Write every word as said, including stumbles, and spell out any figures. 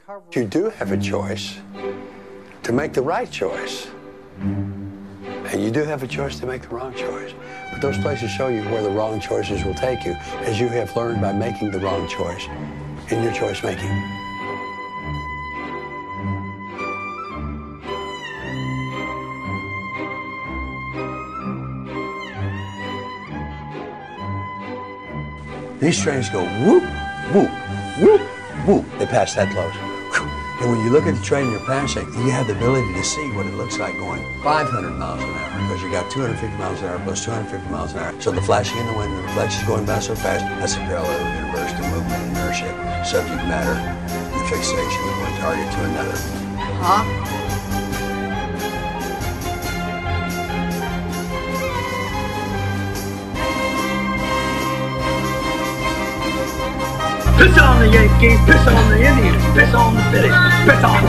You do have a choice to make the right choice. And you do have a choice to make the wrong choice. But those places show you where the wrong choices will take you, as you have learned by making the wrong choice in your choice making. These trains go whoop, whoop, whoop, whoop. They pass that close. And when you look at the train you're passing, you have the ability to see what it looks like going five hundred miles an hour, because you got two hundred fifty miles an hour plus two hundred fifty miles an hour. So the flashing in the wind, the reflections going by so fast, that's a parallel universe to movement, inertia, subject matter, the fixation of one target to another. Huh? Piss on the Yankees, piss on the Indians, piss on the Phillies, piss on